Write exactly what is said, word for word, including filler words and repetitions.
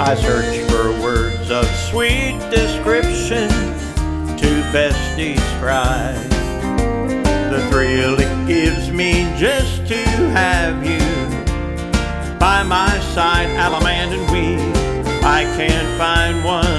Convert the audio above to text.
I search for words of sweet description to best describe the thrill it gives me just to have you by my side, Allemande and Weed. I can't find one